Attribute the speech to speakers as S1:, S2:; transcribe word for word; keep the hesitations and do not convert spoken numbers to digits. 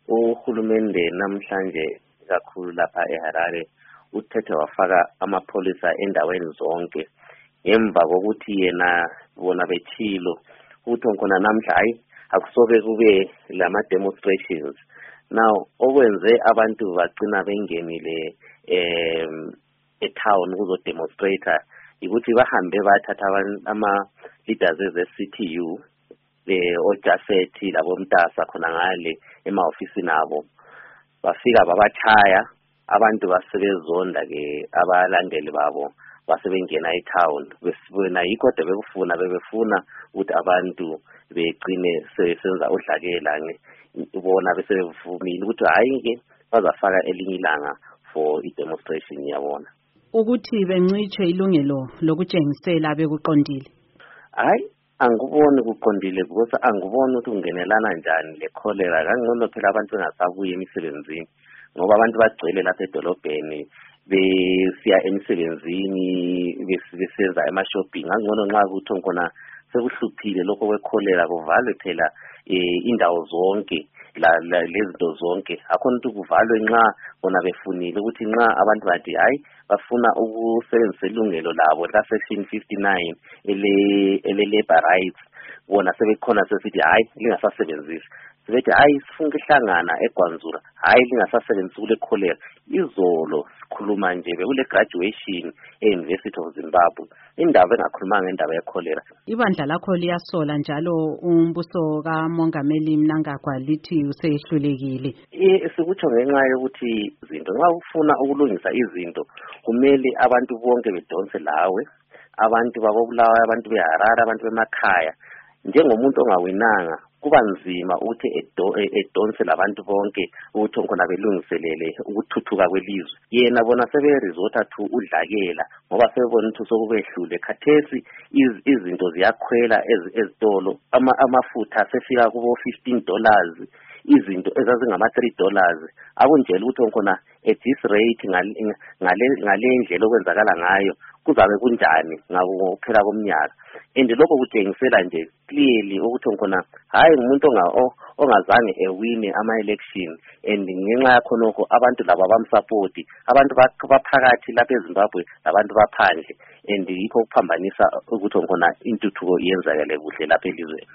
S1: uhulumende namhlanje kakhulu lapha eHarare uthethe wafaka amapholisa endaweni zonke emva kokuthi yena bona bethilo ukuthi khona namhla hayi akusoke kube lama demonstrations. Now okwenze abantu bagcina bengenile em etown kuzo demonstrator ukuthi bahambe bathatha ama leaders ze-C T U le oJafethi labo Mtasa khona ngale ema-office nabo bafika babachaya abantu basebezonda ke abalandeli babo basebengena etown besibona yikho de bekufuna bebefuna ukuthi abantu begcine sesenza udlakela bona besevumile ukuthi hayi ke bazafaka elinye ilanga for i-demonstration yabona
S2: ukuthi benciche ilungelo lokutshengisela bekuqondile.
S1: Hayi anguboni kuqondile because anguboni ukuthi ungenelana njani le cholera kangcono phela abantu bengasabuye emisebenzini ngoba abantu bagcwele lapha edolobheni besiya emisebenzini besenza ema-shopping angcono nxa kuthi khona sekuhluphile lokho kwecholera kuvalwe phela indawo zonke la lezinto zonke akhona ukuthi kuvalwe nxa bona befunile ukuthi nxa abantu bathi hayi bafuna ukusebenzisa ilungelo labo la section fifty-nine ele ele labor rights bona sebekhona sesithi hayi lingasasebenzisi sibethi hayi sifuna ukuhlangana eGwanzura hayi lingasasebenzisi kule cholera izolo sikhuluma nje bekule graduation e-University of Zimbabwe indaba engakhulumanga indaba ye-cholera.
S2: Ibandla lakho liyasola njalo umbuso kaMongameli Mnangagwa lithi usehlulekile.
S1: Eh sikutsho ngenxa yokuthi izinto nxa ufuna ukulungisa izinto kumele abantu bonke bedonse lawe abantu babobulawa abantu beHarare abantu bemakhaya njengomuntu ongawinanga kuba nzima ukuthi edonse labantu bonke ukuthi khona belungiselele ukuthuthuka kwelizwe yena bona sebe resort to udlakela ngoba sebona ukuthi sokubehlule khathesi izinto ziyakhwela ezitolo amafutha sefika kubo fifteen dollars izinto ezazingama three dollars akunjela ukuthi khona at this rate ngale ngale ndlela okwenzakala ngayo kuzabe kunjani ngakuphela komnyaka and lokho kutshengisela nje clearly ukuthi khona hayi umuntu ongazange ewine ama-election and ngenxa yakho nokho abantu laba bamsupport abantu baphakathi lapha eZimbabwe labantu baphandle and yikho kuphambanisa ukuthi khona intuthuko yenzakale kuhle lapha elizweni.